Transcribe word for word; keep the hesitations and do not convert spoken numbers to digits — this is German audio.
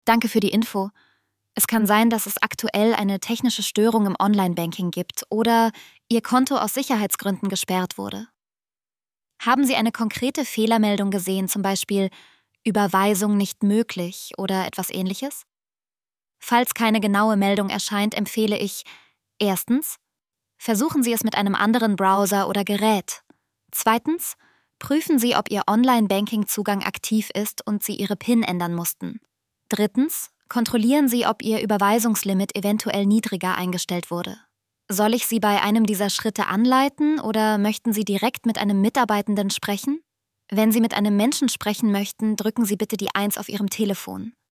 Danke für die Info. Es kann sein, dass es aktuell eine technische Störung im Online-Banking gibt oder Ihr Konto aus Sicherheitsgründen gesperrt wurde. Haben Sie eine konkrete Fehlermeldung gesehen, zum Beispiel Überweisung nicht möglich oder etwas Ähnliches? Falls keine genaue Meldung erscheint, empfehle ich: Erstens, versuchen Sie es mit einem anderen Browser oder Gerät. Zweitens, prüfen Sie, ob Ihr Online-Banking-Zugang aktiv ist und Sie Ihre PIN ändern mussten. Drittens, kontrollieren Sie, ob Ihr Überweisungslimit eventuell niedriger eingestellt wurde. Soll ich Sie bei einem dieser Schritte anleiten oder möchten Sie direkt mit einem Mitarbeitenden sprechen? Wenn Sie mit einem Menschen sprechen möchten, drücken Sie bitte die eins auf Ihrem Telefon.